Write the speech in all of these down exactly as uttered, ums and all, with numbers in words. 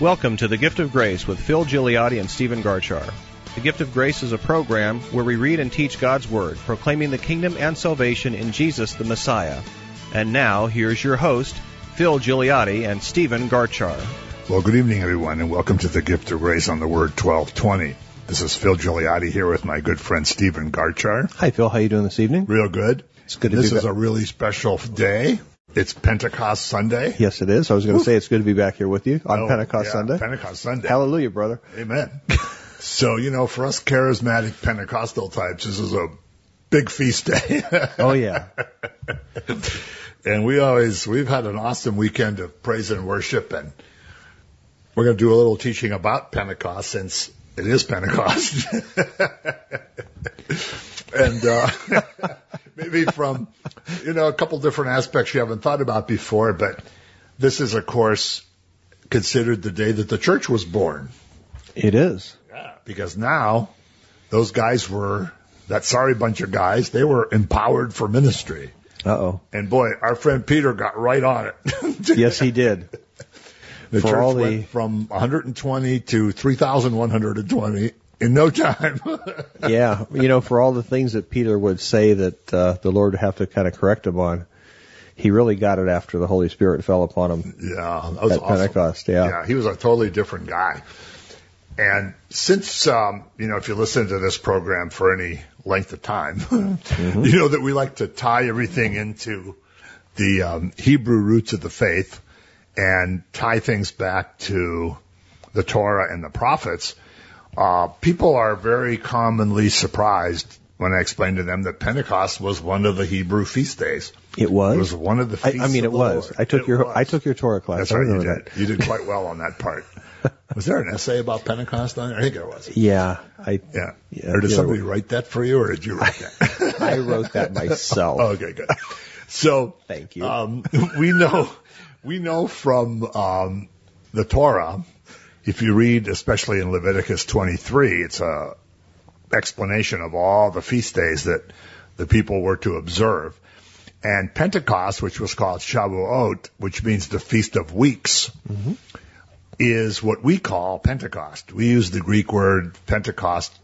Welcome to The Gift of Grace with Phil Gigliotti and Stephen Garchar. The Gift of Grace is a program where we read and teach God's Word, proclaiming the kingdom and salvation in Jesus the Messiah. And now, here's your host, Phil Gigliotti and Stephen Garchar. Well, good evening, everyone, and welcome to The Gift of Grace on the Word twelve twenty. This is Phil Gigliotti here with my good friend Stephen Garchar. Hi, Phil. How you doing this evening? Real good. It's good to this be is back. a really special day. It's Pentecost Sunday. Yes, it is. I was going to say it's good to be back here with you on oh, Pentecost yeah, Sunday. Pentecost Sunday. Hallelujah, brother. Amen. So, you know, for us charismatic Pentecostal types, this is a big feast day. Oh, yeah. And we always, we've had an awesome weekend of praise and worship, and we're going to do a little teaching about Pentecost since it is Pentecost. And uh, maybe from, you know, a couple different aspects you haven't thought about before, but this is, of course, considered the day that the church was born. It is. Yeah, because now those guys were, that sorry bunch of guys, they were empowered for ministry. Uh-oh. And boy, our friend Peter got right on it. Yes, he did. The For church all the... went from one hundred twenty to three thousand one hundred twenty in no time. Yeah, you know, for all the things that Peter would say that uh, the Lord would have to kind of correct him on, he really got it after the Holy Spirit fell upon him. Yeah, that was at awesome. Pentecost. Yeah, yeah, he was a totally different guy. And since, um, you know, if you listen to this program for any length of time, mm-hmm. you know that we like to tie everything into the um, Hebrew roots of the faith and tie things back to the Torah and the prophets. Uh, people are very commonly surprised when I explain to them that Pentecost was one of the Hebrew feast days. It was? It was one of the feasts I, I mean, of it the was. Lord. I took it your was. I took your Torah class. That's I right, you remember did. that. You did quite well on that part. Was there an essay about Pentecost on there? I think there was. Yeah. I, yeah. yeah or did somebody know. write that for you, or did you write that? I wrote that myself. Oh, okay, good. So, thank you. Um, we know, we know from um, the Torah, if you read, especially in Leviticus twenty-three, it's a explanation of all the feast days that the people were to observe. And Pentecost, which was called Shavuot, which means the Feast of Weeks, mm-hmm. is what we call Pentecost. We use the Greek word Pentecost,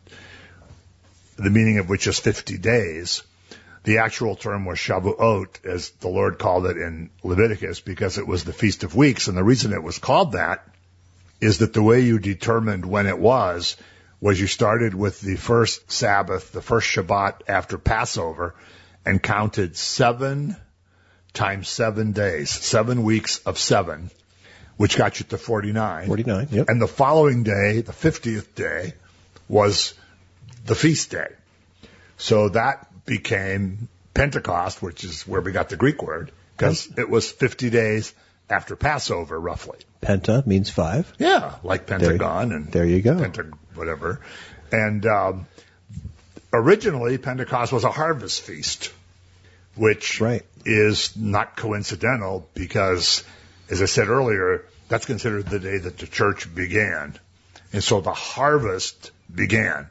the meaning of which is fifty days. The actual term was Shavuot, as the Lord called it in Leviticus, because it was the Feast of Weeks. And the reason it was called that is that the way you determined when it was, was you started with the first Sabbath, the first Shabbat after Passover, and counted seven times seven days, seven weeks of seven, which got you to forty-nine. forty-nine, yep. And the following day, the fiftieth day, was the feast day. So that became Pentecost, which is where we got the Greek word, because it was fifty days after Passover, roughly. Penta means five. Yeah, like Pentagon there, and there you go. Penta, whatever. And um, originally, Pentecost was a harvest feast, which right. is not coincidental because, as I said earlier, that's considered the day that the church began. And so the harvest began.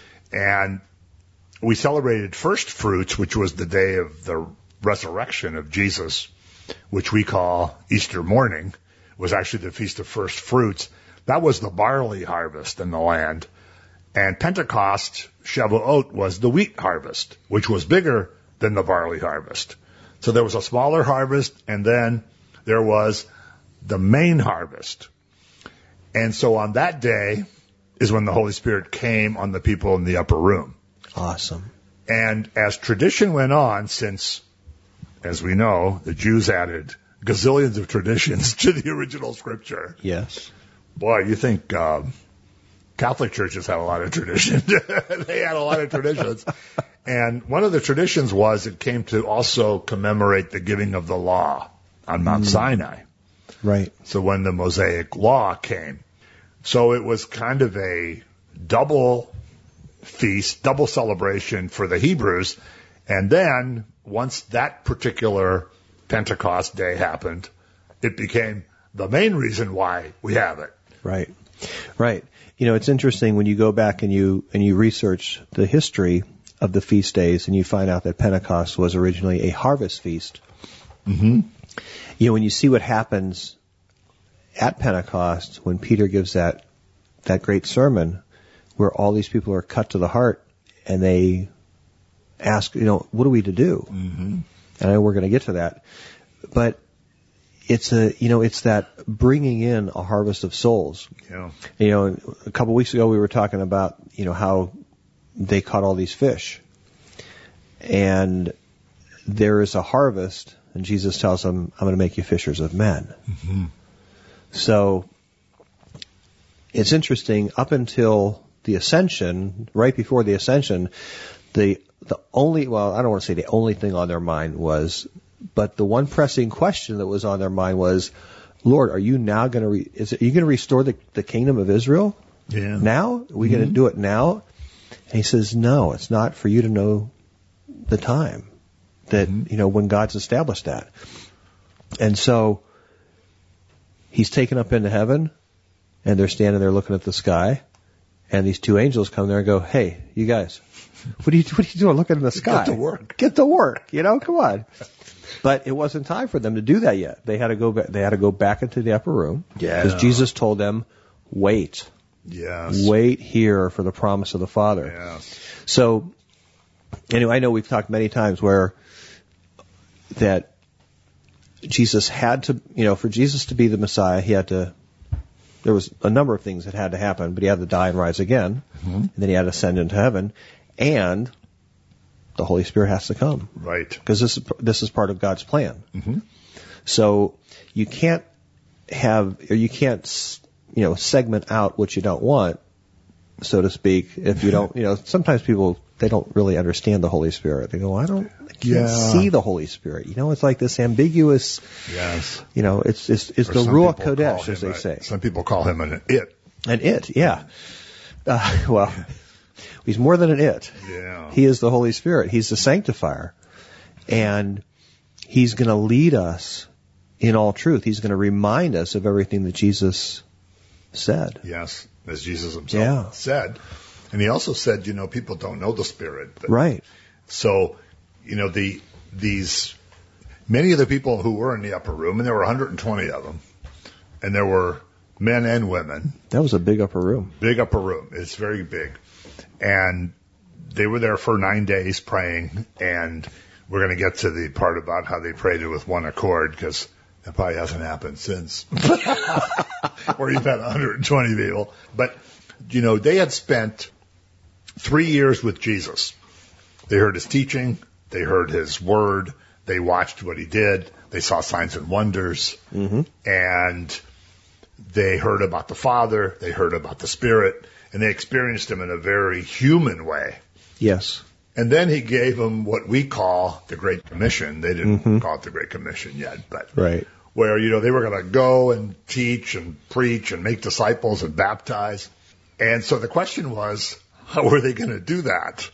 And we celebrated first fruits, which was the day of the resurrection of Jesus, which we call Easter morning, was actually the Feast of First Fruits. That was the barley harvest in the land. And Pentecost, Shavuot, was the wheat harvest, which was bigger than the barley harvest. So there was a smaller harvest, and then there was the main harvest. And so on that day is when the Holy Spirit came on the people in the upper room. Awesome. And as tradition went on, since, as we know, the Jews added gazillions of traditions to the original scripture. Yes. Boy, you think uh, Catholic churches have a lot of traditions. They had a lot of traditions. And one of the traditions was it came to also commemorate the giving of the law on Mount mm. Sinai. Right. So when the Mosaic law came. So it was kind of a double feast, double celebration for the Hebrews. And then once that particular Pentecost day happened, it became the main reason why we have it. Right. Right. You know, it's interesting when you go back and you and you research the history of the feast days and you find out that Pentecost was originally a harvest feast. Mm-hmm. You know, when you see what happens at Pentecost, when Peter gives that that great sermon, where all these people are cut to the heart, and they ask, you know, what are we to do? Mm-hmm. And I know we're going to get to that, but it's a, you know, it's that bringing in a harvest of souls. Yeah. You know, a couple of weeks ago we were talking about, you know, how they caught all these fish, and there is a harvest, and Jesus tells them, "I'm going to make you fishers of men." Mm-hmm. So it's interesting. Up until the ascension, right before the ascension, the the only, well, I don't want to say the only thing on their mind was, but the one pressing question that was on their mind was, Lord, are you now going to, re, is it, are you going to restore the, the kingdom of Israel? Yeah. Now? Are we mm-hmm. going to do it now? And he says, no, it's not for you to know the time that, mm-hmm. you know, when God's established that. And so he's taken up into heaven, and they're standing there looking at the sky, and these two angels come there and go, hey, you guys, what are you, what are you doing looking in the sky? Get to work. Get to work, you know, come on. But it wasn't time for them to do that yet. They had to go back, they had to go back into the upper room. Yeah. Because Jesus told them, wait. Yes. Wait here for the promise of the Father. Yes. So, anyway, I know we've talked many times where that Jesus had to, you know, for Jesus to be the Messiah, he had to, there was a number of things that had to happen, but he had to die and rise again, mm-hmm. and then he had to ascend into heaven, and the Holy Spirit has to come. Right. Because this is, this is part of God's plan. Mm-hmm. So you can't have, or you can't, you know, segment out what you don't want, so to speak, if you don't, you know, sometimes people, they don't really understand the Holy Spirit. They go, I don't, I can't yeah. see the Holy Spirit. You know, it's like this ambiguous, yes. you know, it's, it's, it's or the Ruach Kodesh, as they a, say. Some people call him an it. An it, yeah. Uh, well, he's more than an it. Yeah. He is the Holy Spirit. He's the sanctifier. And he's going to lead us in all truth. He's going to remind us of everything that Jesus said. Yes, as Jesus himself yeah. said. And he also said, you know, people don't know the Spirit. But, right. So, you know, the these many of the people who were in the upper room, and there were one hundred twenty of them, and there were men and women. That was a big upper room. Big upper room. It's very big. And they were there for nine days praying, and we're going to get to the part about how they prayed it with one accord, because that probably hasn't happened since, where you've had one hundred twenty people. But, you know, they had spent three years with Jesus. They heard his teaching. They heard his word. They watched what he did. They saw signs and wonders. Mm-hmm. And they heard about the Father. They heard about the Spirit. And they experienced him in a very human way. Yes. And then he gave them what we call the Great Commission. They didn't mm-hmm. call it the Great Commission yet, but right. where, you know, they were going to go and teach and preach and make disciples and baptize. And so the question was, how were they going to do that?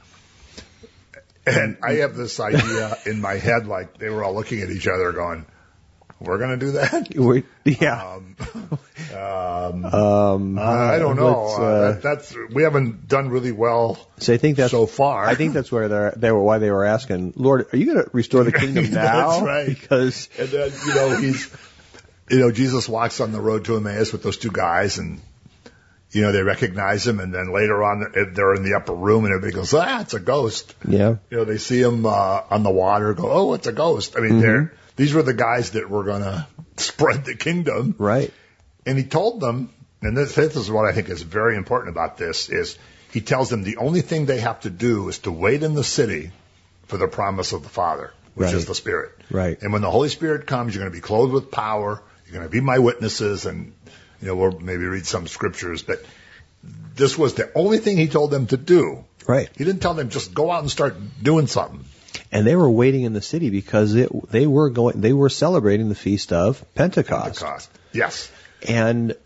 And I have this idea in my head, like they were all looking at each other going, we're going to do that? We, yeah. Um, um, um, I don't know. Uh, uh, that, that's, we haven't done really well so I think that's, so far. I think that's where they're, they were, why they were asking, Lord, are you going to restore the kingdom now? That's right. Because, and then, you know, he's, you know, Jesus walks on the road to Emmaus with those two guys, and, you know, they recognize him, and then later on, they're in the upper room, and everybody goes, ah, it's a ghost. Yeah. You know, they see him uh, on the water, go, oh, it's a ghost. I mean, mm-hmm. they're, these were the guys that were going to spread the kingdom. Right. And he told them, and this, this is what I think is very important about this, is he tells them the only thing they have to do is to wait in the city for the promise of the Father, which right. is the Spirit. Right. And when the Holy Spirit comes, you're going to be clothed with power. You're going to be my witnesses, and, you know, we'll maybe read some scriptures, but this was the only thing he told them to do. Right. He didn't tell them just go out and start doing something. And they were waiting in the city because it, they were going, they were celebrating the feast of Pentecost. Pentecost. Yes. And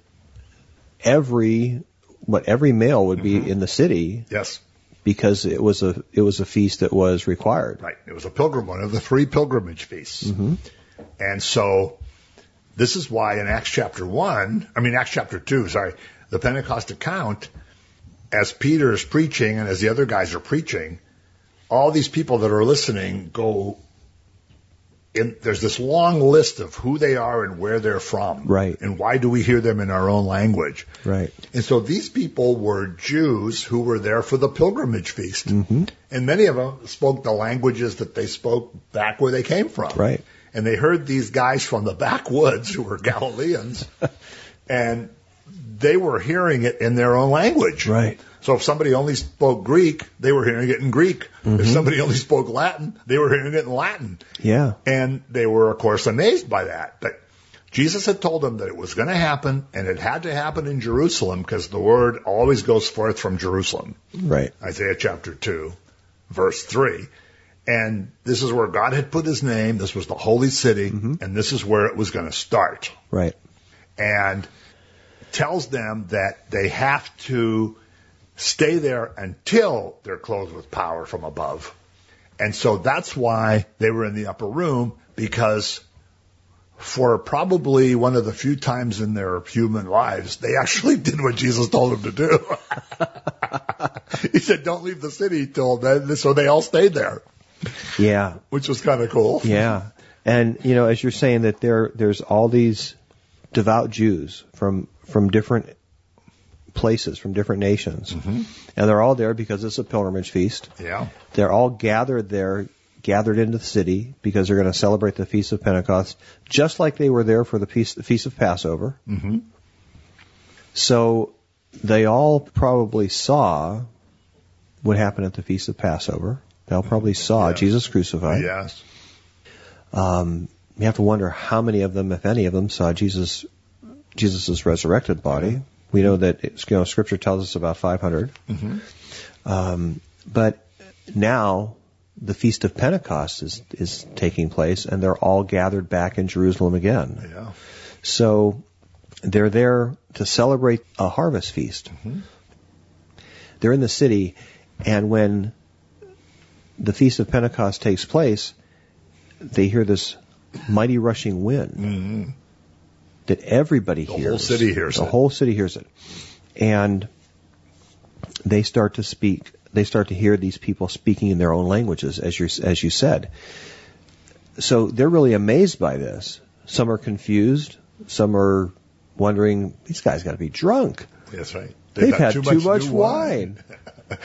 every, what every male would be mm-hmm. in the city. Yes. Because it was a, it was a feast that was required. Right. It was a pilgrim, one of the three pilgrimage feasts. Mm-hmm. And so this is why in Acts chapter one, I mean, Acts chapter two, sorry, the Pentecost account, as Peter is preaching and as the other guys are preaching, all these people that are listening go in, there's this long list of who they are and where they're from. Right. And why do we hear them in our own language? Right. And so these people were Jews who were there for the pilgrimage feast. Mm-hmm. And many of them spoke the languages that they spoke back where they came from. Right. And they heard these guys from the backwoods who were Galileans, and they were hearing it in their own language. Right. So if somebody only spoke Greek, they were hearing it in Greek. Mm-hmm. If somebody only spoke Latin, they were hearing it in Latin. Yeah. And they were, of course, amazed by that. But Jesus had told them that it was going to happen, and it had to happen in Jerusalem because the word always goes forth from Jerusalem. Right. Isaiah chapter two, verse three. And this is where God had put his name. This was the holy city, mm-hmm. and this is where it was going to start. Right. And tells them that they have to stay there until they're clothed with power from above. And so that's why they were in the upper room, because for probably one of the few times in their human lives, they actually did what Jesus told them to do. He said, don't leave the city till then. So they all stayed there. Yeah. Which was kind of cool. Yeah. And, you know, as you're saying that there, there's all these devout Jews from, from different places, from different nations. Mm-hmm. And they're all there because it's a pilgrimage feast. Yeah. They're all gathered there, gathered into the city because they're going to celebrate the Feast of Pentecost, just like they were there for the Feast, the Feast of Passover. Mm-hmm. So they all probably saw what happened at the Feast of Passover. They all probably saw yes. Jesus crucified. Yes. Um, you have to wonder how many of them, if any of them, saw Jesus, Jesus's resurrected body. We know that it's, you know, Scripture tells us about five hundred. Mm-hmm. Um, but now the Feast of Pentecost is is taking place, and they're all gathered back in Jerusalem again. Yeah. So they're there to celebrate a harvest feast. Mm-hmm. They're in the city, and when the Feast of Pentecost takes place, they hear this mighty rushing wind mm-hmm. that everybody the hears. The whole city hears the it. The whole city hears it. And they start to speak. They start to hear these people speaking in their own languages, as you as you said. So they're really amazed by this. Some are confused. Some are wondering, these guys got to be drunk. That's right. They've, They've had too much, too much wine. wine.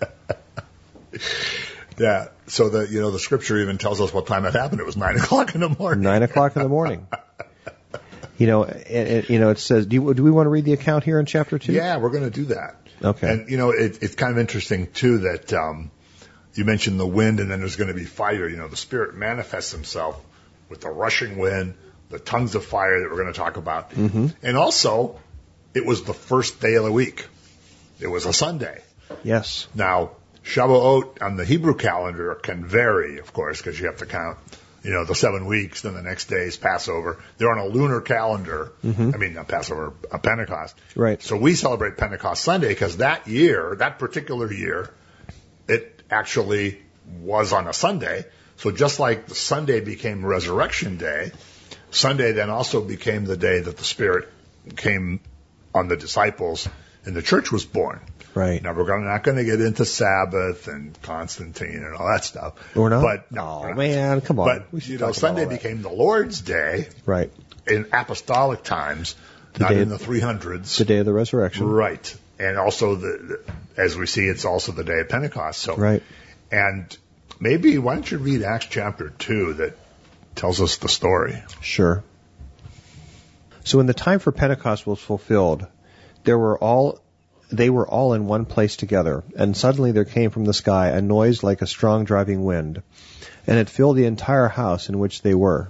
Yeah. So the you know the Scripture even tells us what time it happened. It was nine o'clock in the morning. Nine o'clock in the morning. You know, it, it, you know, it says. Do, you, do we want to read the account here in chapter two? Yeah, we're going to do that. Okay. And you know, it, it's kind of interesting too that um, you mentioned the wind, and then there's going to be fire. You know, the Spirit manifests Himself with the rushing wind, the tongues of fire that we're going to talk about, mm-hmm. and also it was the first day of the week. It was a Sunday. Yes. Now, Shavuot on the Hebrew calendar can vary, of course, because you have to count, you know, the seven weeks, then the next day is Passover. They're on a lunar calendar. Mm-hmm. I mean, not Passover, a Pentecost. Right. So we celebrate Pentecost Sunday because that year, that particular year, it actually was on a Sunday. So just like the Sunday became Resurrection Day, Sunday then also became the day that the Spirit came on the disciples and the church was born. Right. Now, we're not going to get into Sabbath and Constantine and all that stuff. We're not? But, no, oh, man, come on. But, you know, Sunday became the Lord's Day. Right. In apostolic times, the not in of, the three hundreds. The day of the resurrection. Right. And also, the, the as we see, it's also the day of Pentecost. So, right. And maybe, why don't you read Acts chapter two that tells us the story? Sure. So when the time for Pentecost was fulfilled, there were all... They were all in one place together, and suddenly there came from the sky a noise like a strong driving wind, and it filled the entire house in which they were.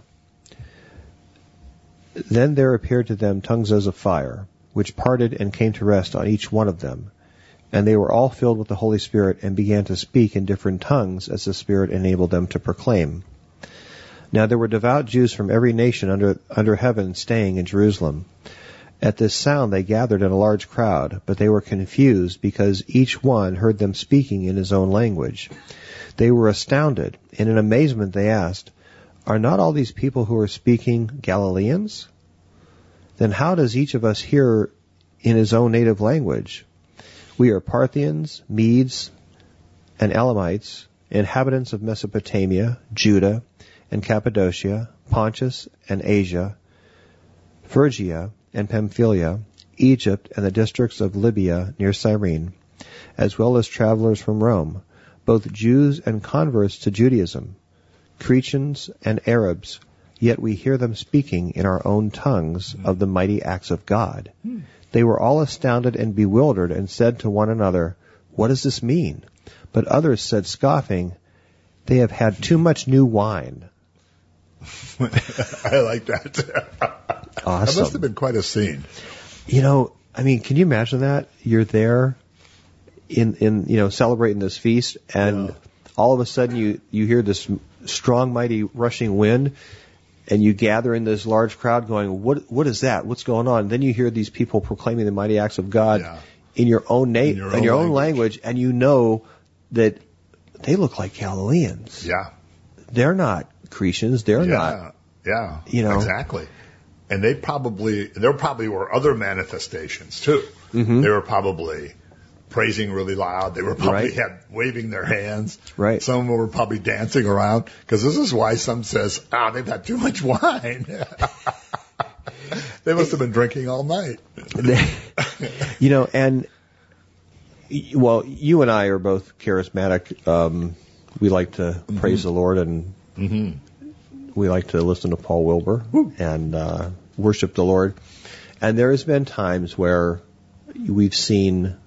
Then there appeared to them tongues as of fire, which parted and came to rest on each one of them. And they were all filled with the Holy Spirit and began to speak in different tongues as the Spirit enabled them to proclaim. Now there were devout Jews from every nation under, under heaven staying in Jerusalem. At this sound they gathered in a large crowd, but they were confused because each one heard them speaking in his own language. They were astounded, and in amazement they asked, "Are not all these people who are speaking Galileans? Then how does each of us hear in his own native language? We are Parthians, Medes, and Elamites, inhabitants of Mesopotamia, Judah, and Cappadocia, Pontus and Asia, Phrygia and Pamphylia, Egypt and the districts of Libya near Cyrene, as well as travelers from Rome, both Jews and converts to Judaism, Cretans and Arabs, yet we hear them speaking in our own tongues of the mighty acts of God. Hmm. They were all astounded and bewildered and said to one another, "What does this mean?" But others said, scoffing, "They have had too much new wine." I like that. Awesome. That must have been quite a scene. You know, I mean, can you imagine that? You're there in, in you know, celebrating this feast, and yeah. all of a sudden you, you hear this strong, mighty, rushing wind, and you gather in this large crowd going, what what is that? What's going on? And then you hear these people proclaiming the mighty acts of God yeah. in your own na- in your, in own, your own language. language, and you know that they look like Galileans. Yeah. They're not Cretans. They're yeah. not. Yeah. You know. Exactly. And they probably, there probably were other manifestations too. Mm-hmm. They were probably praising really loud. They were probably right. had waving their hands. Right. Some of them were probably dancing around, because this is why some says, ah, they've had too much wine. They must have been drinking all night. You know, and, well, you and I are both charismatic. Um, we like to mm-hmm. praise the Lord, and mm-hmm. we like to listen to Paul Wilbur Woo. and uh, worship the Lord. And there has been times where we've seen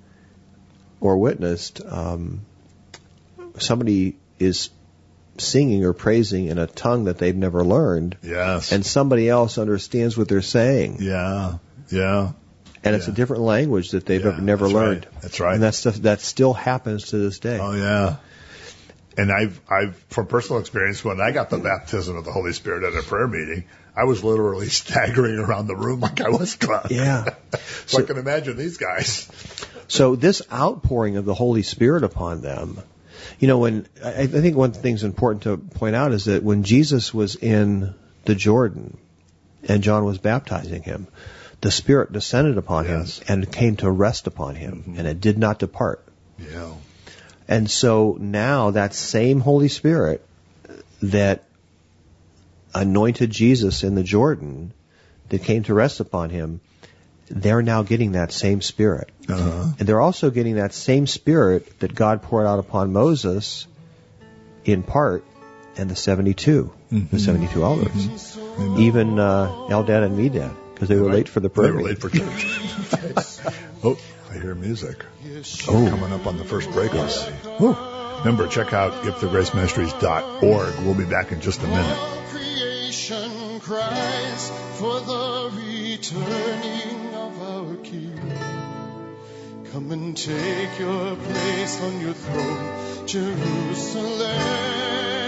or witnessed um, somebody is singing or praising in a tongue that they've never learned. Yes. And somebody else understands what they're saying. Yeah. Yeah. And yeah. it's a different language that they've yeah, never that's learned. Right. That's right. And that stuff that still happens to this day. Oh yeah. And I've, I've, from personal experience, when I got the baptism of the Holy Spirit at a prayer meeting, I was literally staggering around the room like I was drunk. Yeah. so, so I can imagine these guys. So this outpouring of the Holy Spirit upon them, you know, when, I, I think one thing that's important to point out is that when Jesus was in the Jordan and John was baptizing him, the Spirit descended upon yes. him and came to rest upon him, mm-hmm. and it did not depart. Yeah. And so now that same Holy Spirit that anointed Jesus in the Jordan, that came to rest upon him, they're now getting that same Spirit. Uh-huh. And they're also getting that same Spirit that God poured out upon Moses in part, and the seventy-two, mm-hmm. the seventy-two elders. Mm-hmm. Even uh, Eldad and Medad, because they were right. late for the prayer. They were late for church. Oh, I hear music. Oh. Coming up on the first break. Yes. Oh. Remember, check out gift of grace ministries dot org. We'll be back in just a minute. All creation cries for the returning of our King. Come and take your place on your throne, Jerusalem.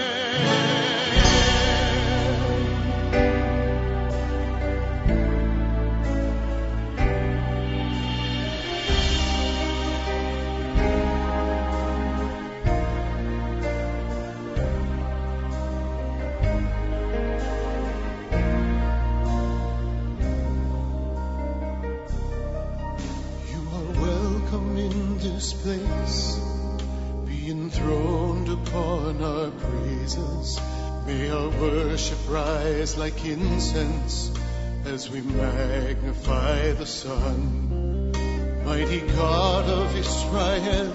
Place, be enthroned upon our praises. May our worship rise like incense as we magnify the Son. Mighty God of Israel,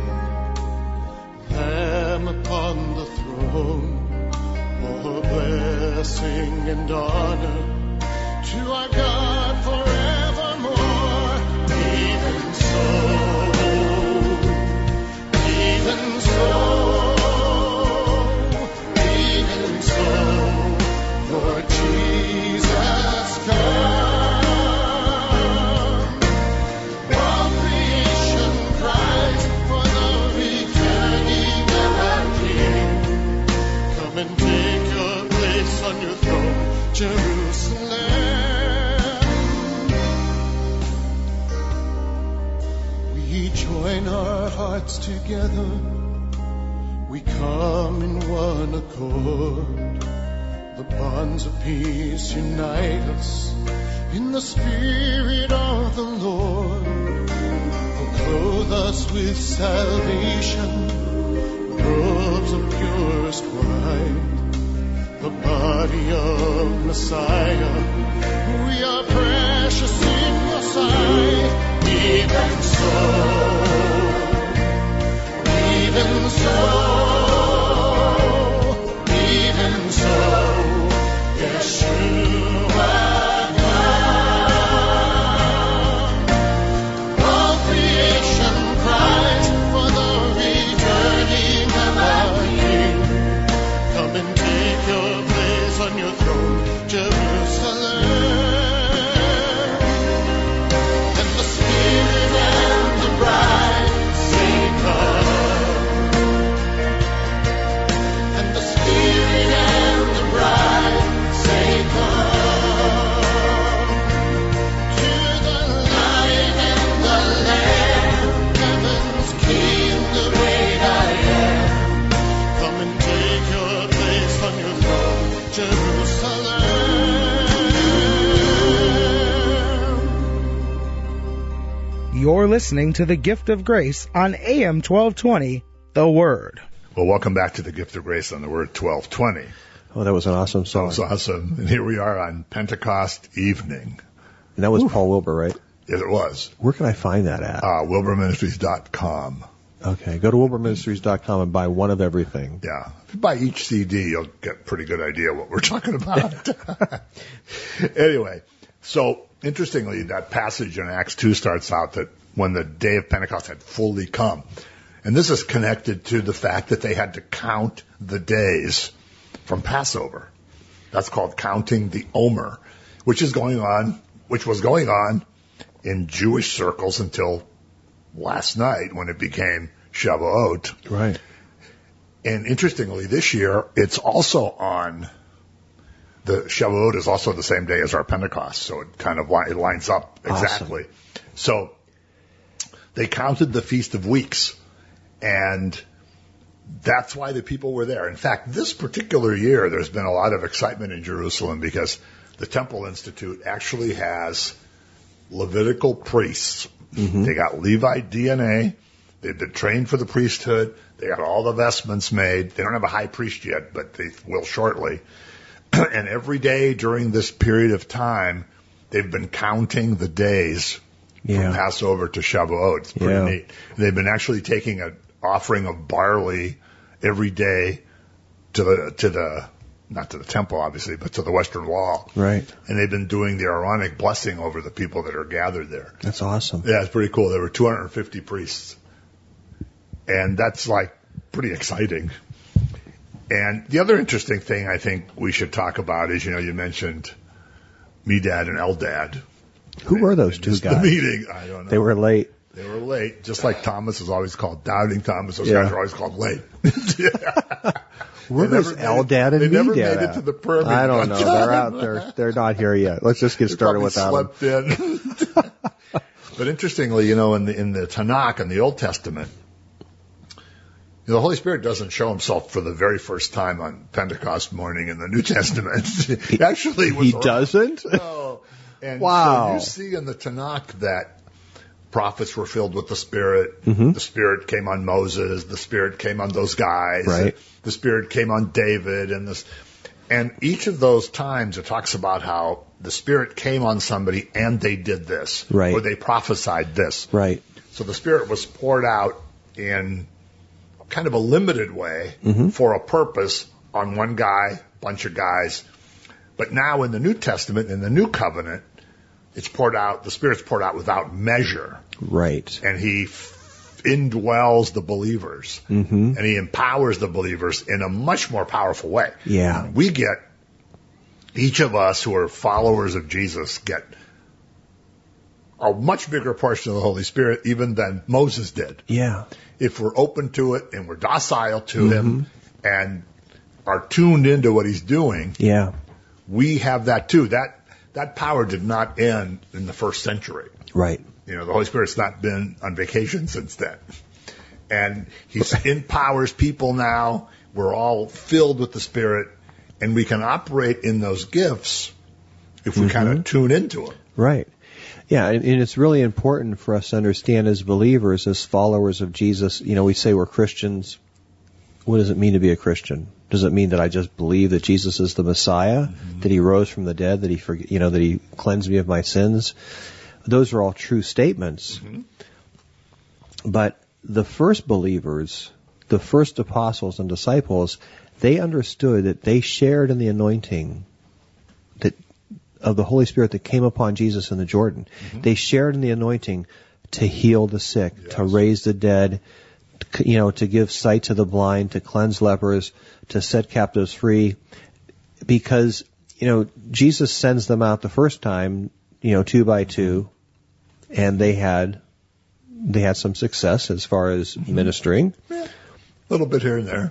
Lamb upon the throne, all blessing and honor to our God forevermore. Even so, even so, even so, Lord Jesus, come. All creation cries for the returning of our King. Come and take your place on your throne, Jerusalem. We join our hearts together, we come in one accord. The bonds of peace unite us in the Spirit of the Lord. Oh, clothe us with salvation, robes of purest white. body of Messiah. We are precious in your sight. Even so, even so, even so, Yeshua. You're listening to The Gift of Grace on A M twelve twenty, The Word. Well, welcome back to The Gift of Grace on The Word twelve twenty. Oh, that was an awesome That song. was awesome. And here we are on Pentecost evening. And that was Ooh. Paul Wilbur, right? Yes, it was. Where can I find that at? Uh, Wilbur Ministries dot com. Okay, go to Wilbur Ministries dot com and buy one of everything. Yeah. If you buy each C D, you'll get a pretty good idea what we're talking about. Anyway, so interestingly, that passage in Acts two starts out that when the day of Pentecost had fully come. And this is connected to the fact that they had to count the days from Passover. That's called counting the Omer, which is going on, which was going on in Jewish circles until last night when it became Shavuot. Right. And interestingly, this year, it's also on, the Shavuot is also the same day as our Pentecost, so it kind of li- it lines up exactly. Awesome. So they counted the Feast of Weeks, and that's why the people were there. In fact, this particular year, there's been a lot of excitement in Jerusalem because the Temple Institute actually has Levitical priests. Mm-hmm. They got Levite D N A. They've been trained for the priesthood. They got all the vestments made. They don't have a high priest yet, but they will shortly. And every day during this period of time, they've been counting the days yeah. from Passover to Shavuot. It's pretty yeah. neat. They've been actually taking an offering of barley every day to the to the not to the temple, obviously, but to the Western Wall. Right. And they've been doing the Aaronic blessing over the people that are gathered there. That's awesome. Yeah, it's pretty cool. There were two hundred fifty priests. And that's like pretty exciting. And the other interesting thing I think we should talk about is, you know, you mentioned Medad and Eldad. Who were those two Just guys? The meeting, I don't know. They were late. They were late, just like Thomas is always called Doubting Thomas. Those Yeah. guys are always called late. Where They was never made it- Eldad and they never Medad made it at? to the prayer meeting. I don't know. They're out. They're they're not here yet. Let's just get They started probably without them. slept in. But interestingly, you know, in the in the Tanakh, in the Old Testament, you know, the Holy Spirit doesn't show himself for the very first time on Pentecost morning in the New Testament. He actually was He around. doesn't? No. And Wow. so you see in the Tanakh that prophets were filled with the Spirit. Mm-hmm. The Spirit came on Moses. The Spirit came on those guys. Right. The Spirit came on David. And this, and each of those times it talks about how the Spirit came on somebody and they did this. Right. Or they prophesied this. Right. So the Spirit was poured out in kind of a limited way Mm-hmm. for a purpose on one guy, bunch of guys. But now in the New Testament, in the New Covenant, it's poured out, the Spirit's poured out without measure. Right. And He f- indwells the believers. Mm-hmm. And He empowers the believers in a much more powerful way. Yeah. We get, each of us who are followers of Jesus get a much bigger portion of the Holy Spirit even than Moses did. Yeah. If we're open to it and we're docile to Him and are tuned into what He's doing, Yeah. we have that too. That that power did not end in the first century. Right. You know, the Holy Spirit's not been on vacation since then. And He empowers people now. We're all filled with the Spirit, and we can operate in those gifts if we Mm-hmm. kind of tune into them. Right. Yeah, and, and it's really important for us to understand as believers, as followers of Jesus. You know, we say we're Christians. What does it mean to be a Christian? Does it mean that I just believe that Jesus is the Messiah, mm-hmm. that he rose from the dead, that he forg- you know, that he cleansed me of my sins? Those are all true statements. Mm-hmm. But the first believers, the first apostles and disciples, they understood that they shared in the anointing that of the Holy Spirit that came upon Jesus in the Jordan. Mm-hmm. They shared in the anointing to heal the sick, yes. to raise the dead, to, you know, to give sight to the blind, to cleanse lepers, to set captives free. Because, you know, Jesus sends them out the first time, you know, two by two, and they had they had some success as far as mm-hmm. ministering. Yeah. A little bit here and there.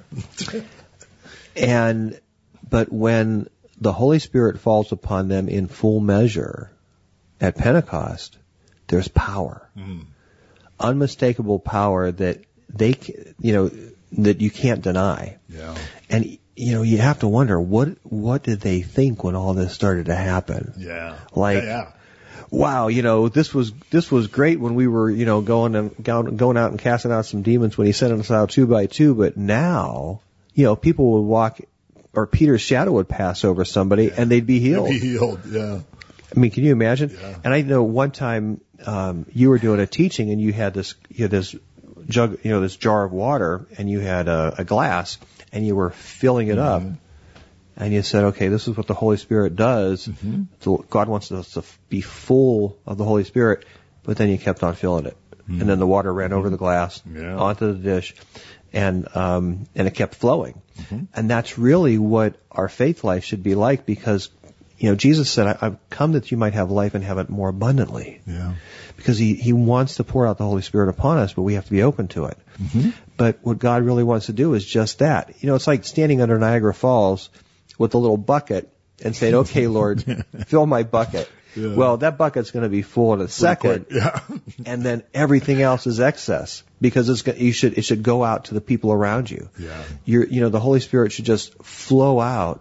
and but when the Holy Spirit falls upon them in full measure at Pentecost, there's power. Mm. Unmistakable power that they, you know, that you can't deny. Yeah. And, you know, you have to wonder, what, what did they think when all this started to happen? Yeah. Like, yeah, yeah. wow, you know, this was, this was great when we were, you know, going and going out and casting out some demons when he sent us out two by two, but now, you know, people would walk, or Peter's shadow would pass over somebody yeah. and they'd be healed. They'd be healed, yeah. I mean, can you imagine? Yeah. And I know one time, um, you were doing a teaching and you had this, you had this jug, you know, this jar of water and you had a, a glass and you were filling it mm-hmm. up and you said, okay, this is what the Holy Spirit does. Mm-hmm. So God wants us to be full of the Holy Spirit, but then you kept on filling it. Mm-hmm. And then the water ran mm-hmm. over the glass yeah. onto the dish and, um, and it kept flowing. Mm-hmm. And that's really what our faith life should be like because, you know, Jesus said, I, I've come that you might have life and have it more abundantly. Yeah. Because he, he wants to pour out the Holy Spirit upon us, but we have to be open to it. Mm-hmm. But what God really wants to do is just that. You know, it's like standing under Niagara Falls with a little bucket and saying, okay, Lord, fill my bucket. Yeah. Well, that bucket's going to be full in a second. Yeah. And then everything else is excess because it's you should, it should go out to the people around you. Yeah. You're, you know, the Holy Spirit should just flow out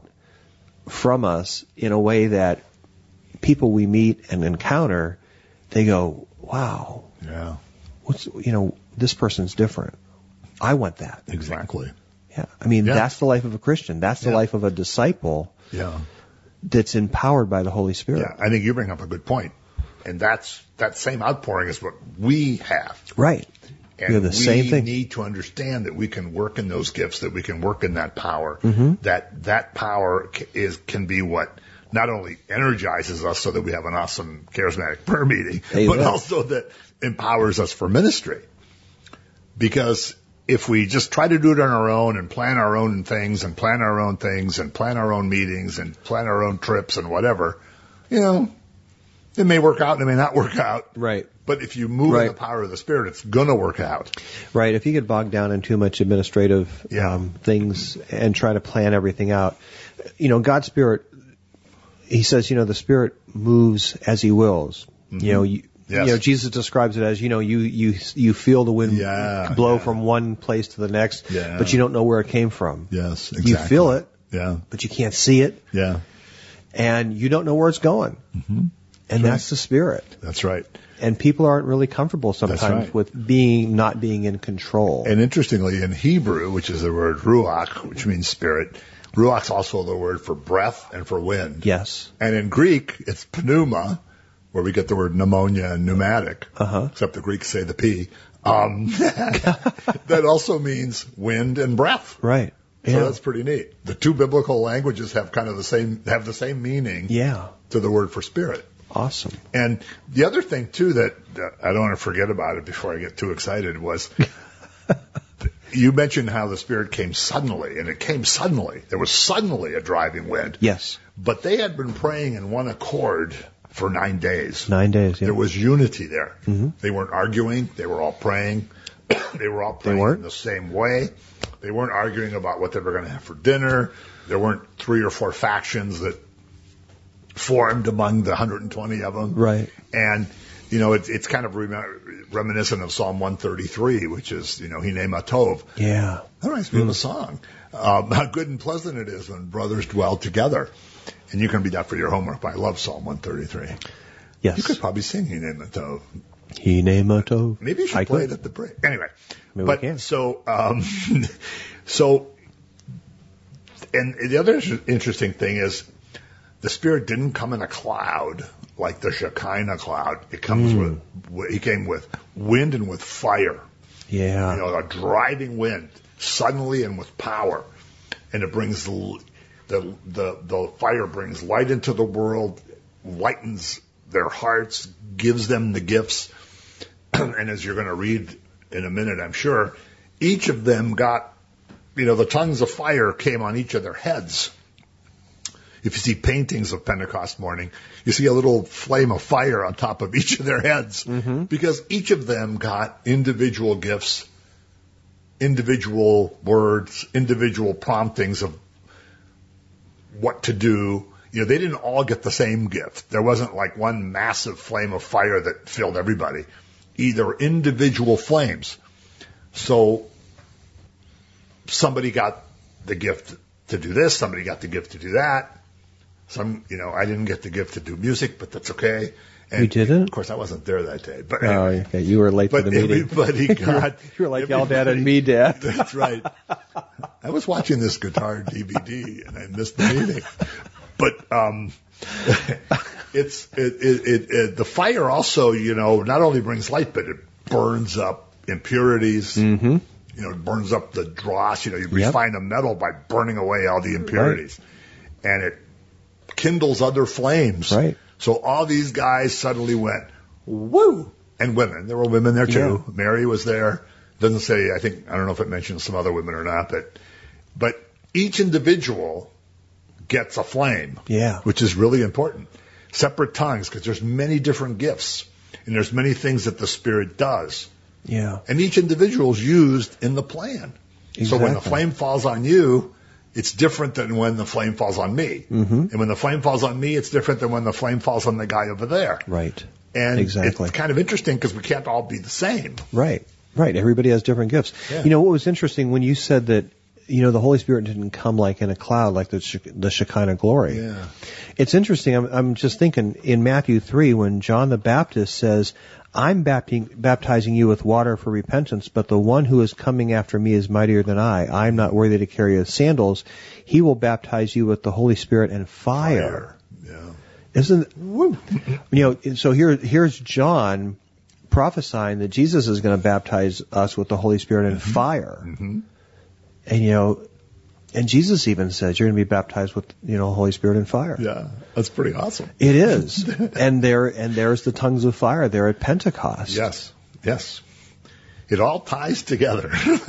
from us in a way that people we meet and encounter, they go, wow. Yeah. What's, you know, this person's different. I want that. Exactly. Yeah. I mean, yeah. that's the life of a Christian. That's the yeah. life of a disciple. Yeah. That's empowered by the Holy Spirit. Yeah. I think you bring up a good point. And that's, that same outpouring is what we have. Right. And we have the we same thing. need to understand that we can work in those gifts, that we can work in that power, mm-hmm. that that power is, can be what not only energizes us so that we have an awesome charismatic prayer meeting, Amen. But also that empowers us for ministry. Because if we just try to do it on our own and plan our own things and plan our own things and plan our own meetings and plan our own trips and whatever, you know, it may work out and it may not work out. Right. But if you move right. in the power of the Spirit, it's going to work out. Right. If you get bogged down in too much administrative yeah. um, things and try to plan everything out, you know, God's Spirit, He says, you know, the Spirit moves as He wills. Mm-hmm. You know, you, yes. you know, Jesus describes it as, you know, you you you feel the wind yeah, blow yeah. from one place to the next, yeah. but you don't know where it came from. Yes, exactly. You feel it, yeah, but you can't see it. Yeah, and you don't know where it's going. Mm-hmm. And that's, that's the Spirit. That's right. And people aren't really comfortable sometimes right. with being, not being in control. And interestingly, in Hebrew, which is the word ruach, which means spirit, ruach's also the word for breath and for wind. Yes. And in Greek, it's pneuma, where we get the word pneumonia and pneumatic, uh-huh. except the Greeks say the P. Um, that also means wind and breath. Right. So yeah. that's pretty neat. The two biblical languages have kind of the same, have the same meaning yeah. to the word for spirit. Awesome. And the other thing, too, that uh, I don't want to forget about it before I get too excited was you mentioned how the Spirit came suddenly, and it came suddenly. There was suddenly a driving wind. Yes. But they had been praying in one accord for nine days. Nine days, yeah. There was unity there. Mm-hmm. They weren't arguing. They were all praying. They were all praying in the same way. They weren't arguing about what they were going to have for dinner. There weren't three or four factions that formed among the one hundred twenty of them. Right. And, you know, it, it's kind of rem- reminiscent of Psalm one thirty-three, which is, you know, Hine Matov. Yeah. That reminds me mm. of a song. Um, how good and pleasant it is when brothers dwell together. And you can be that for your homework, but I love Psalm one thirty-three. Yes. You could probably sing Hine Matov. Hine Matov. Maybe you should I play could. it at the break. Anyway. Maybe but we can. so, um, so And the other interesting thing is the Spirit didn't come in a cloud like the Shekinah cloud. It comes mm. with, he came with wind and with fire. Yeah. You know, a driving wind, suddenly and with power. And it brings the, the, the, the fire brings light into the world, lightens their hearts, gives them the gifts. And as you're going to read in a minute, I'm sure, each of them got, you know, the tongues of fire came on each of their heads. If you see paintings of Pentecost morning, you see a little flame of fire on top of each of their heads, mm-hmm. because each of them got individual gifts, individual words, individual promptings of what to do. You know, they didn't all get the same gift. There wasn't like one massive flame of fire that filled everybody. Either individual flames. So somebody got the gift to do this, somebody got the gift to do that. Some, you know, I didn't get the gift to do music, but that's okay. And you didn't? Of course, I wasn't there that day. But oh, anyway, okay. You were late but for the meeting. Everybody got. You were like y'all dad and me, Dad. That's right. I was watching this guitar D V D and I missed the meeting. But um, it's it, it, it, it the fire also, you know, not only brings light, but it burns up impurities. Mm-hmm. You know, it burns up the dross. You know, you Yep. refine a metal by burning away all the impurities, right. And it kindles other flames. Right. So all these guys suddenly went, woo! And women. There were women there too. Yeah. Mary was there. Doesn't say, I think, I don't know if it mentions some other women or not, but, but each individual gets a flame. Yeah. Which is really important. Separate tongues, because there's many different gifts. And there's many things that the Spirit does. Yeah. And each individual is used in the plan. Exactly. So when the flame falls on you, it's different than when the flame falls on me. Mm-hmm. And when the flame falls on me, it's different than when the flame falls on the guy over there. Right. And exactly. It's kind of interesting because we can't all be the same. Right. Right. Everybody has different gifts. Yeah. You know, what was interesting when you said that, you know, the Holy Spirit didn't come like in a cloud, like the, the Shekinah glory. Yeah. It's interesting. I'm, I'm just thinking in Matthew three, when John the Baptist says, I'm baptizing you with water for repentance, but the one who is coming after me is mightier than I. I'm not worthy to carry his sandals. He will baptize you with the Holy Spirit and fire. fire. Yeah. Isn't, you know, so here, here's John prophesying that Jesus is going to baptize us with the Holy Spirit and mm-hmm. fire. Mm-hmm. And, you know, and Jesus even says you're going to be baptized with, you know, Holy Spirit and fire. Yeah, that's pretty awesome. It is. and there, and there's the tongues of fire there at Pentecost. Yes, yes. It all ties together.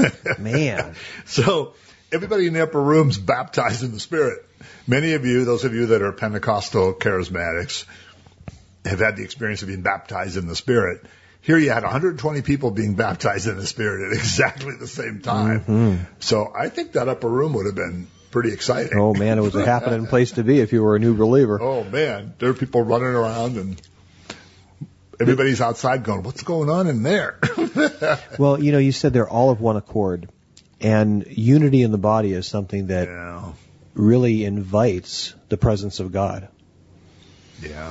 Man. So everybody in the upper room's baptized in the Spirit. Many of you, those of you that are Pentecostal charismatics, have had the experience of being baptized in the Spirit. Here you had one hundred twenty people being baptized in the Spirit at exactly the same time. Mm-hmm. So I think that upper room would have been pretty exciting. Oh, man, it was a happening place to be if you were a new believer. Oh, man. There are people running around and everybody's outside going, what's going on in there? Well, you know, you said they're all of one accord. And unity in the body is something that yeah. really invites the presence of God. Yeah.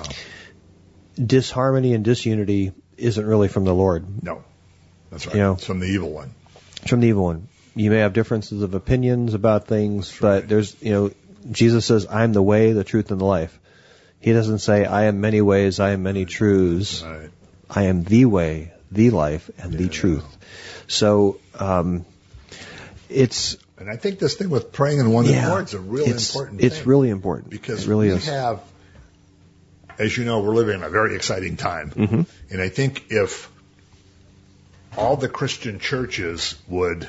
Disharmony and disunity isn't really from the Lord. No. That's right. You know, it's from the evil one. It's from the evil one. You may have differences of opinions about things, That's but right. there's, you know, Jesus says, I'm the way, the truth, and the life. He doesn't say, I am many ways, I am many truths. Right. I am the way, the life, and yeah. the truth. So, um, it's... And I think this thing with praying in one yeah, accord is a really it's, important it's thing. It's really important. Because it really we is. have, as you know, we're living in a very exciting time. Mm-hmm. And I think if all the Christian churches would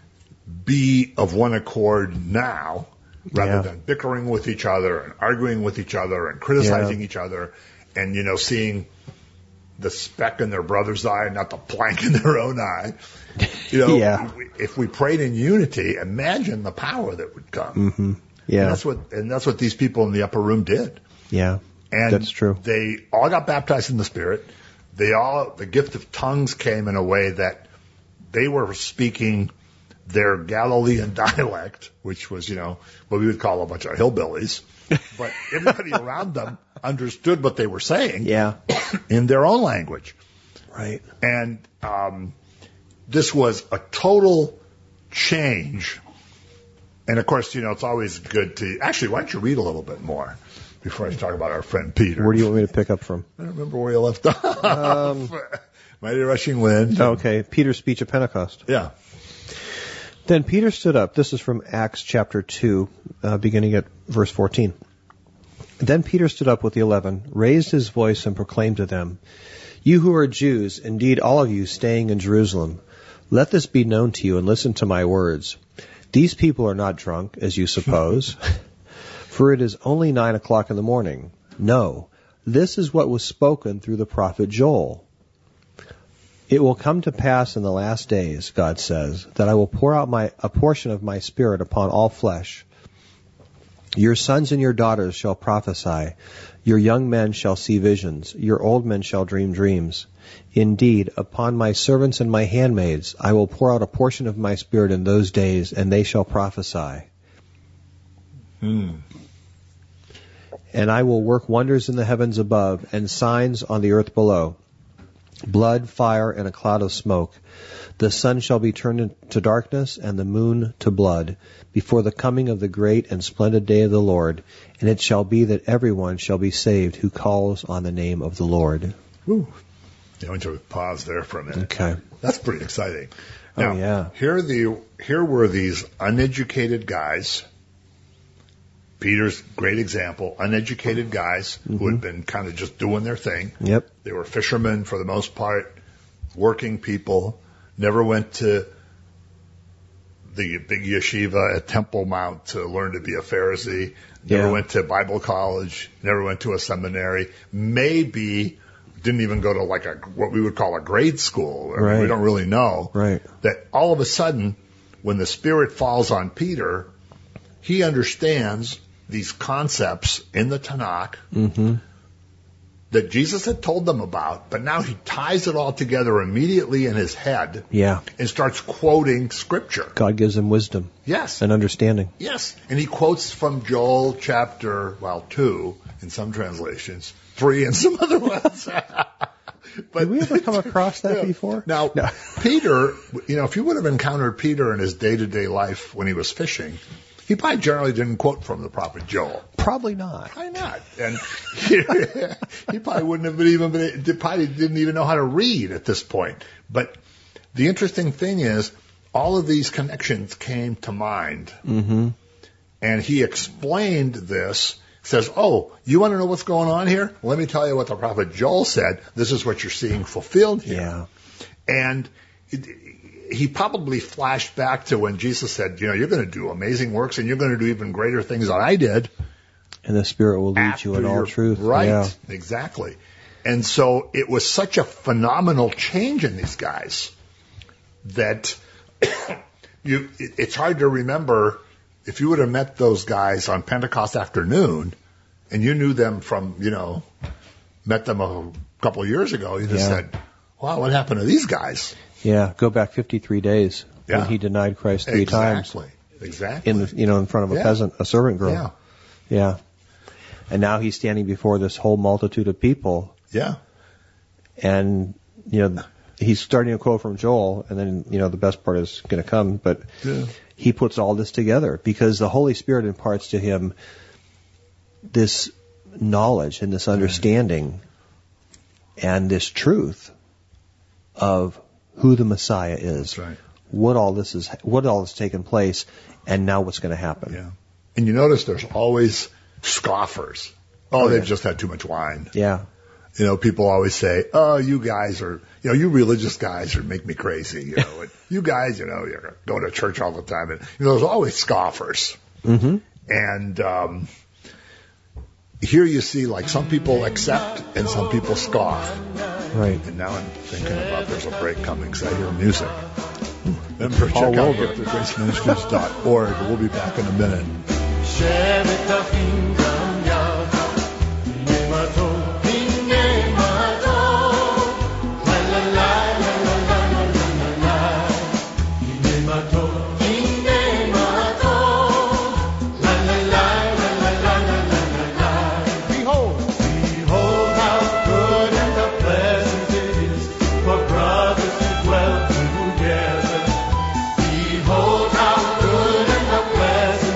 be of one accord now, rather yeah. than bickering with each other and arguing with each other and criticizing yeah. each other and, you know, seeing the speck in their brother's eye, not the plank in their own eye. You know, yeah. if we prayed in unity, imagine the power that would come. Mm-hmm. Yeah. And that's what, and that's what these people in the upper room did. Yeah. And that's true. They all got baptized in the Spirit. They all, the gift of tongues came in a way that they were speaking their Galilean dialect, which was, you know, what we would call a bunch of hillbillies. But everybody around them understood what they were saying yeah. in their own language. Right. And um, this was a total change And of course, you know, it's always good to, actually, why don't you read a little bit more before I talk about our friend Peter? Where do you want me to pick up from? I don't remember where you left off. Um, Mighty rushing wind. Okay, Peter's speech at Pentecost. Yeah. Then Peter stood up. This is from Acts chapter two, uh, beginning at verse fourteen. Then Peter stood up with the eleven, raised his voice, and proclaimed to them, "You who are Jews, indeed all of you staying in Jerusalem, let this be known to you and listen to my words. These people are not drunk, as you suppose, for it is only nine o'clock in the morning. No, this is what was spoken through the prophet Joel. It will come to pass in the last days, God says, that I will pour out my, a portion of my Spirit upon all flesh. Your sons and your daughters shall prophesy. Your young men shall see visions. Your old men shall dream dreams. Indeed, upon my servants and my handmaids I will pour out a portion of my Spirit in those days, and they shall prophesy. Hmm. And I will work wonders in the heavens above, and signs on the earth below. Blood, fire, and a cloud of smoke. The sun shall be turned into darkness, and the moon to blood, before the coming of the great and splendid day of the Lord. And it shall be that everyone shall be saved who calls on the name of the Lord." Woo. I want you to pause there for a minute. Okay. That's pretty exciting. Oh, Now, yeah. Here, the, here were these uneducated guys. Peter's great example, uneducated guys Mm-hmm. who had been kind of just doing their thing. Yep. They were fishermen for the most part, working people, never went to the big yeshiva at Temple Mount to learn to be a Pharisee, never Yeah. went to Bible college, never went to a seminary, maybe didn't even go to like a what we would call a grade school. I mean, Right. we don't really know. Right. That all of a sudden, when the Spirit falls on Peter, he understands these concepts in the Tanakh Mm-hmm. that Jesus had told them about, but now he ties it all together immediately in his head Yeah. and starts quoting Scripture. God gives him wisdom Yes. and understanding. Yes. And he quotes from Joel chapter, well, two in some translations, three in some other ones. But Did we ever come across that Yeah. before? Now, No. Peter, you know, if you would have encountered Peter in his day-to-day life when he was fishing, he probably generally didn't quote from the prophet Joel. Probably not. Why not? And he, he probably wouldn't have been even, been, probably didn't even know how to read at this point. But the interesting thing is, all of these connections came to mind. Mm-hmm. And he explained this, says, oh, you want to know what's going on here? Well, let me tell you what the prophet Joel said. This is what you're seeing fulfilled here. Yeah. And it, he probably flashed back to when Jesus said, you know, you're going to do amazing works and you're going to do even greater things than I did. And the Spirit will lead After you in all you're- truth. Right, Yeah. exactly. And so it was such a phenomenal change in these guys that you, it, it's hard to remember if you would have met those guys on Pentecost afternoon and you knew them from, you know, met them a couple of years ago, you just Yeah. said, wow, what happened to these guys? Yeah. Go back fifty-three days Yeah. when he denied Christ three times Exactly. Exactly. in the, you know, in front of a Yeah. peasant, a servant girl. yeah. Yeah. And now he's standing before this whole multitude of people, Yeah. and you know he's starting to quote from Joel, and then you know the best part is going to come, but Yeah. he puts all this together because the Holy Spirit imparts to him this knowledge and this understanding and this truth of who the Messiah is, That's right. what all this is, what all has taken place, and now what's going to happen. Yeah. And you notice there's always scoffers. Oh, Oh, they've yeah. just had too much wine. Yeah. You know, people always say, oh, you guys are, you know, you religious guys are make me crazy. You know, and you guys, you know, you're going to church all the time. And, you know, there's always scoffers. Mm-hmm. And, um, here you see, like, some people accept and some people scoff. Right. And now I'm thinking about there's a break coming because I hear music. Remember, Paul check out Wilbur. gift of grace ministries dot org. We'll be back in a minute. Behold, behold how good and how pleasant it is for brothers to dwell together. Behold how good and how pleasant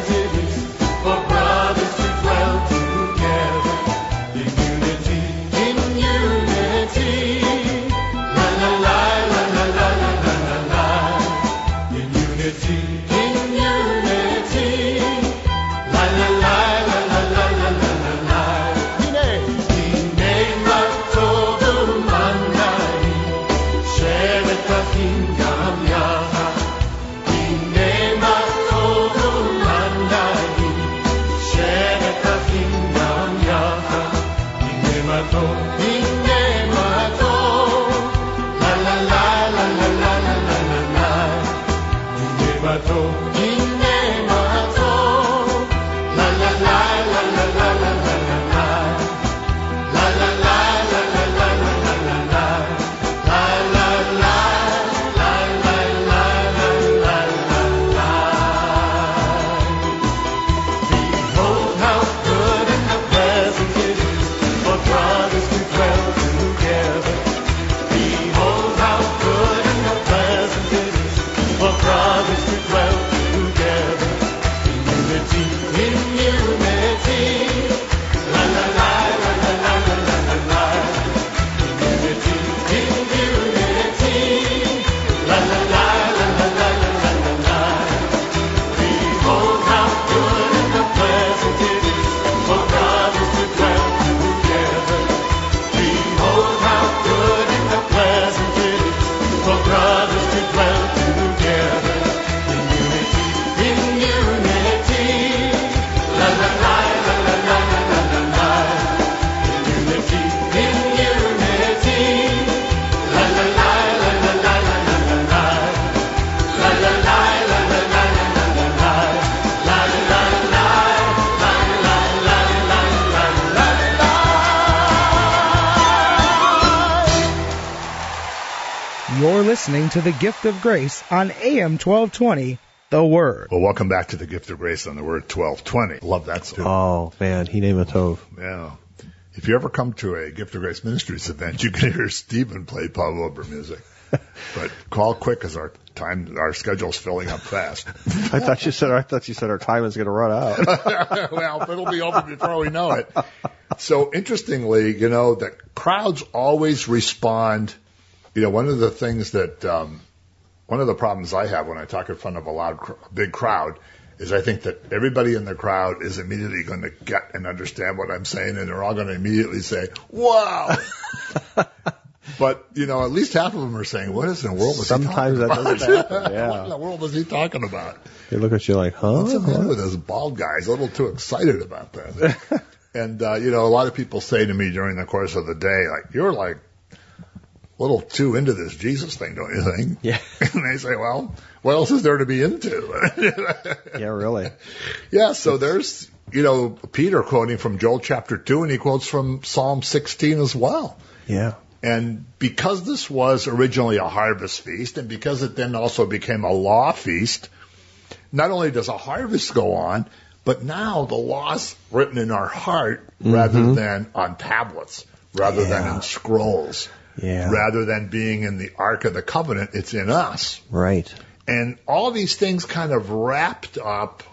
listening to The Gift of Grace on A M twelve twenty, The Word. Well, welcome back to the Gift of Grace on the Word twelve twenty. Love that song. Oh, man, Hinei Matov. Yeah. If you ever come to a Gift of Grace Ministries event, you can hear Stephen play Paul Wilbur music. But call quick because our time, our schedule's filling up fast. I thought you said I thought you said our time is going to run out. Well, it'll be over before we know it. So interestingly, you know, that crowds always respond. You know, one of the things that um, one of the problems I have when I talk in front of a loud, cr- big crowd is I think that everybody in the crowd is immediately going to get and understand what I'm saying, and they're all going to immediately say, "Wow." But, you know, at least half of them are saying, what is in the world was Sometimes he talking that about? doesn't happen, yeah. What in the world was he talking about? They look at you like, huh? What's the matter with this bald guy? He's a little too excited about that. And, uh, you know, a lot of people say to me during the course of the day, like, you're like a little too into this Jesus thing, don't you think? Yeah. And they say, well, what else is there to be into? Yeah, really. Yeah, so there's, you know, Peter quoting from Joel chapter two, and he quotes from Psalm sixteen as well. Yeah. And because this was originally a harvest feast, and because it then also became a law feast, not only does a harvest go on, but now the law's written in our heart mm-hmm. rather than on tablets, rather yeah. than in scrolls, yeah. rather than being in the Ark of the Covenant, it's in us. Right. And all these things kind of wrapped up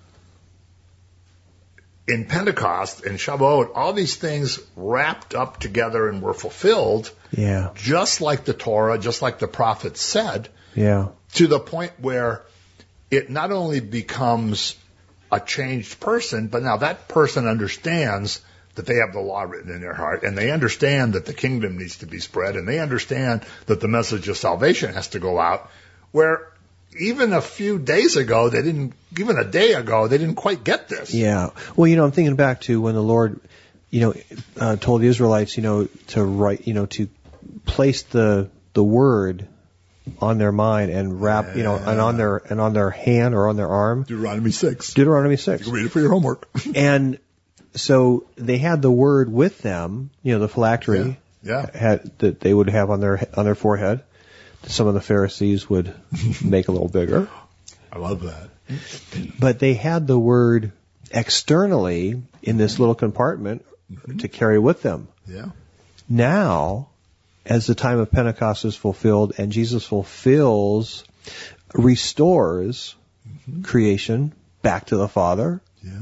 in Pentecost and Shavuot, all these things wrapped up together and were fulfilled, yeah. just like the Torah, just like the prophets said, yeah. to the point where it not only becomes a changed person, but now that person understands that they have the law written in their heart, and they understand that the kingdom needs to be spread, and they understand that the message of salvation has to go out, where even a few days ago, they didn't, even a day ago, they didn't quite get this. Yeah. Well, you know, I'm thinking back to when the Lord, you know, uh, told the Israelites, you know, to write, you know, to place the, the word on their mind and wrap, yeah. you know, and on their, and on their hand or on their arm. Deuteronomy six. Deuteronomy six. You can read it for your homework. And so they had the word with them, you know, the phylactery. Yeah. yeah. Had, that they would have on their, on their forehead. Some of the Pharisees would make a little bigger. I love that. But they had the word externally in this little compartment mm-hmm. to carry with them. Yeah. Now, as the time of Pentecost is fulfilled and Jesus fulfills, restores mm-hmm. creation back to the Father,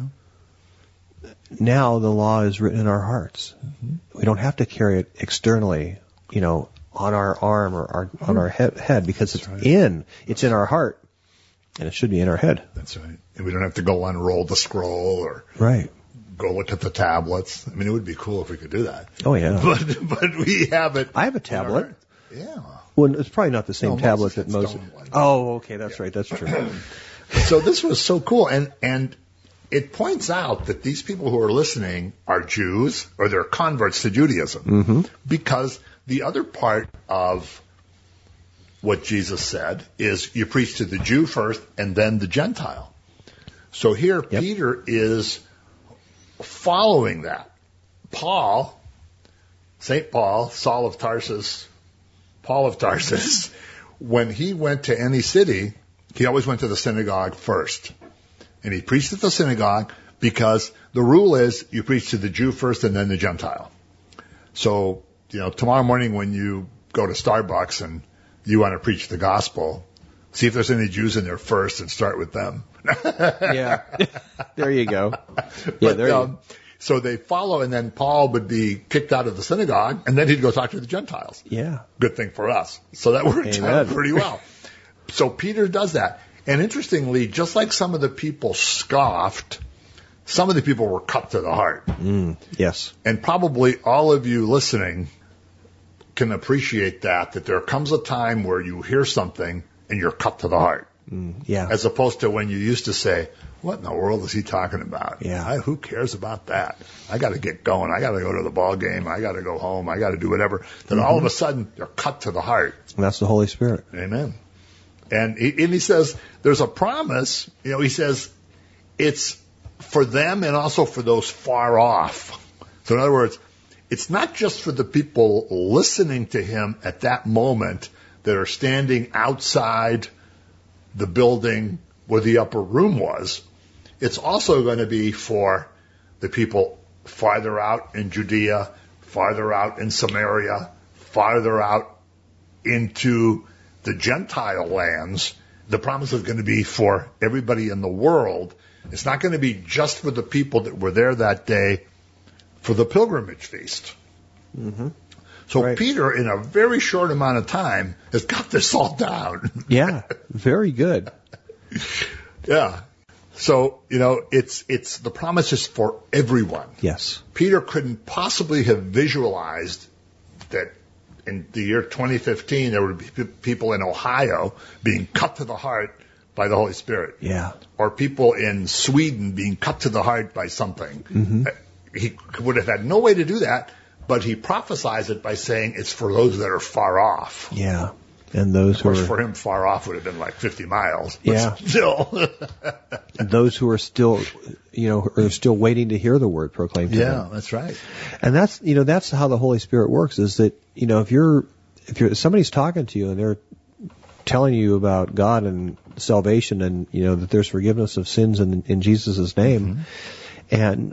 yeah. now the law is written in our hearts. Mm-hmm. We don't have to carry it externally, you know, on our arm or our, on our head, head because it's right. in, it's in our heart, and it should be in our head. That's right. And we don't have to go unroll the scroll or right. go look at the tablets. I mean, it would be cool if we could do that. Oh, yeah. But but we have it. I have a tablet. Yeah. Well, it's probably not the same no, tablet Moses that Moses. One. Oh, okay, that's yeah. right, that's true. So this was so cool, and and it points out that these people who are listening are Jews or they're converts to Judaism mm-hmm. because the other part of what Jesus said is you preach to the Jew first and then the Gentile. So here yep. Peter is following that. Paul, Saint Paul, Saul of Tarsus, Paul of Tarsus, when he went to any city, he always went to the synagogue first. And he preached at the synagogue because the rule is you preach to the Jew first and then the Gentile. So, you know, tomorrow morning when you go to Starbucks and you want to preach the gospel, see if there's any Jews in there first and start with them. Yeah. There you go. Yeah, but, there you um, so they follow, and then Paul would be kicked out of the synagogue, and then he'd go talk to the Gentiles. Yeah. Good thing for us. So that worked Amen. out pretty well. So Peter does that. And interestingly, just like some of the people scoffed, some of the people were cut to the heart. Mm, yes. And probably all of you listening can appreciate that, that there comes a time where you hear something and you're cut to the heart. Mm, yeah. As opposed to when you used to say, what in the world is he talking about? Yeah. I, who cares about that? I got to get going. I got to go to the ball game. I got to go home. I got to do whatever. Then mm-hmm. all of a sudden, you're cut to the heart. And that's the Holy Spirit. Amen. And he, and he says, there's a promise. You know, he says, it's for them and also for those far off. So in other words, it's not just for the people listening to him at that moment, that are standing outside the building where the upper room was. It's also going to be for the people farther out in Judea, farther out in Samaria, farther out into the Gentile lands. The promise is going to be for everybody in the world. It's not going to be just for the people that were there that day for the pilgrimage feast. Mm-hmm. So Right. Peter, in a very short amount of time, has got this all down. Yeah, very good. Yeah. So, you know, it's it's the promise is for everyone. Yes. Peter couldn't possibly have visualized that in the year twenty fifteen there would be pe- people in Ohio being cut to the heart by the Holy Spirit. Yeah. Or people in Sweden being cut to the heart by something. Mm-hmm. Uh, He would have had no way to do that, but he prophesies it by saying it's for those that are far off. Yeah. And those Of who course, are for him, far off would have been like fifty miles. But Yeah. still. those who are still, you know, are still waiting to hear the word proclaimed to them. that's right. And that's, you know, that's how the Holy Spirit works, is that, you know, if you're, if you're, if somebody's talking to you and they're telling you about God and salvation and, you know, that there's forgiveness of sins in, in Jesus' name, mm-hmm. and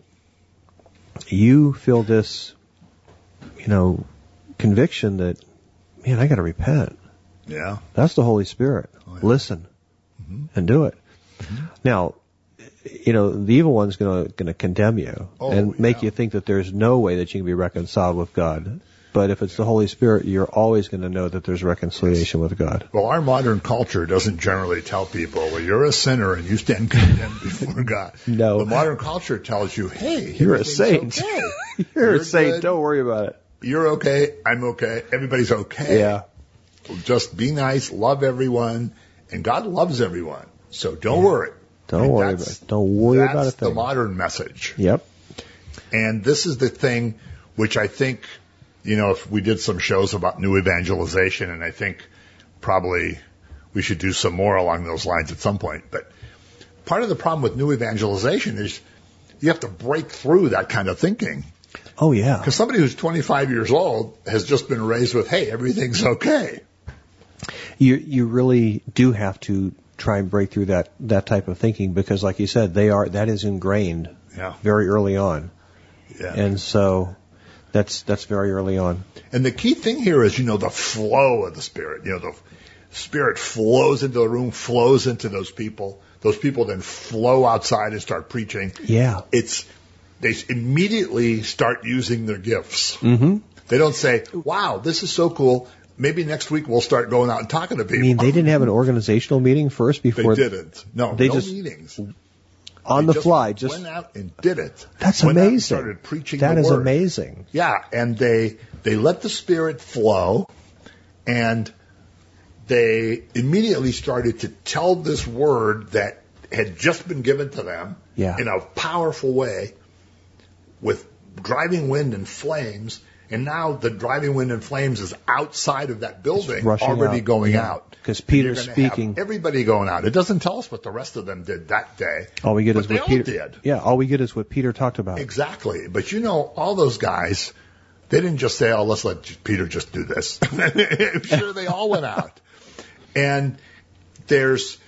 you feel this, you know, conviction that, man, I got to repent. Yeah. That's the Holy Spirit. Oh, yeah. Listen Mm-hmm. and do it. Mm-hmm. Now, you know, the evil one's going to going to condemn you Oh, and make yeah. you think that there's no way that you can be reconciled with God. But if it's the Holy Spirit, you're always going to know that there's reconciliation with God. Well, our modern culture doesn't generally tell people, well, you're a sinner and you stand condemned before God. No. The modern culture tells you, hey, You're a everything's saint. okay. You're, You're a saint. good. Don't worry about it. You're okay. I'm okay. Everybody's okay. Yeah. Just be nice, love everyone, and God loves everyone. So don't Yeah. worry. Don't And worry that's- about it. Don't worry that's about a the thing. modern message. Yep. And this is the thing which I think, you know, if we did some shows about new evangelization, and I think probably we should do some more along those lines at some point. But part of the problem with new evangelization is you have to break through that kind of thinking. Oh, yeah. Because somebody who's twenty-five years old has just been raised with, hey, everything's okay. You you really do have to try and break through that, that type of thinking because, like you said, they are that is ingrained Yeah. very early on. Yeah. And so that's that's very early on. And the key thing here is, you know, the flow of the Spirit. You know, the Spirit flows into the room, flows into those people. Those people then flow outside and start preaching. Yeah. It's, they immediately start using their gifts. Mm-hmm. They don't say, wow, this is so cool. Maybe next week we'll start going out and talking to I people. mean, they didn't have an organizational meeting first They before didn't. No, They no just- meetings. on They the fly. Just went out and did it. that's Went out and amazing. started preaching That the is word. amazing. Yeah, and they they let the Spirit flow, and they immediately started to tell this word that had just been given to them Yeah. in a powerful way with driving wind and flames. And now the driving wind and flames is outside of that building, rushing already out. going Yeah. out. 'Cause And you're Peter's gonna speaking. have everybody going out. It doesn't tell us what the rest of them did that day. All we get but is they what all Peter did. Yeah, all we get is what Peter talked about. Exactly. But you know, all those guys, they didn't just say, oh, let's let Peter just do this. I'm sure they all went out. And there's,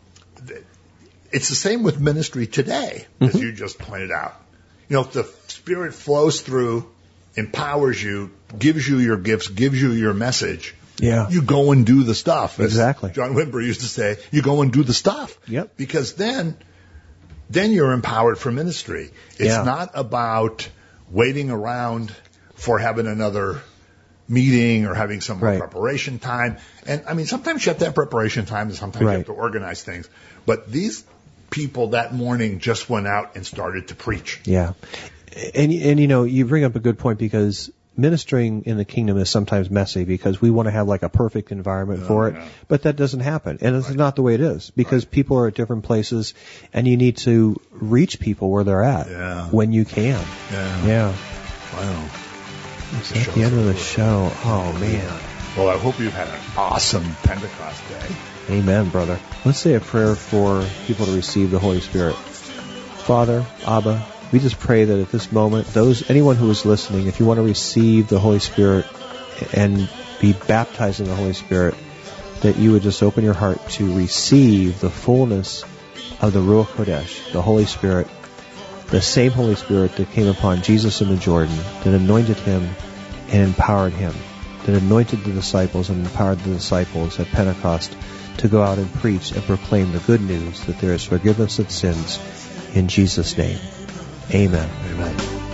it's the same with ministry today, as Mm-hmm. you just pointed out. You know, if the Spirit flows through, empowers you, gives you your gifts, gives you your message, Yeah. you go and do the stuff. As Exactly. John Wimber used to say, you go and do the stuff. Yep. Because then, then you're empowered for ministry. It's Yeah. not about waiting around for having another meeting or having some more Right. preparation time. And I mean, sometimes you have to have preparation time and sometimes you Right. have to organize things. But these people that morning just went out and started to preach. Yeah. And, and you know, you bring up a good point because ministering in the kingdom is sometimes messy because we want to have like a perfect environment Oh, for it, yeah. but that doesn't happen. And it's not the way it is because people are at different places and you need to reach people where they're at Yeah. when you can. Yeah. Yeah. Wow. It's at the end of the show. Oh, man. Well, I hope you've had an awesome Pentecost day. Amen, brother. Let's say a prayer for people to receive the Holy Spirit. Father, Abba, we just pray that at this moment, those anyone who is listening, if you want to receive the Holy Spirit and be baptized in the Holy Spirit, that you would just open your heart to receive the fullness of the Ruach Kodesh, the Holy Spirit, the same Holy Spirit that came upon Jesus in the Jordan, that anointed him and empowered him, that anointed the disciples and empowered the disciples at Pentecost to go out and preach and proclaim the good news that there is forgiveness of sins in Jesus' name. Amen. Amen.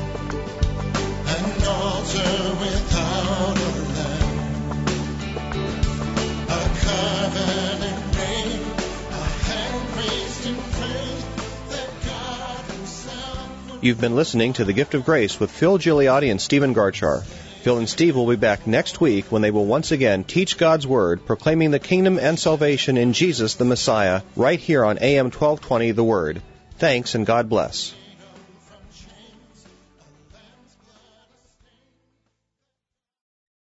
An altar without a lamb, a covenant ring, a hand raised in faith that God himself. You've been listening to The Gift of Grace with Phil Gigliotti and Stephen Garchar. Phil and Steve will be back next week when they will once again teach God's Word, proclaiming the kingdom and salvation in Jesus the Messiah, right here on A M twelve twenty The Word. Thanks and God bless.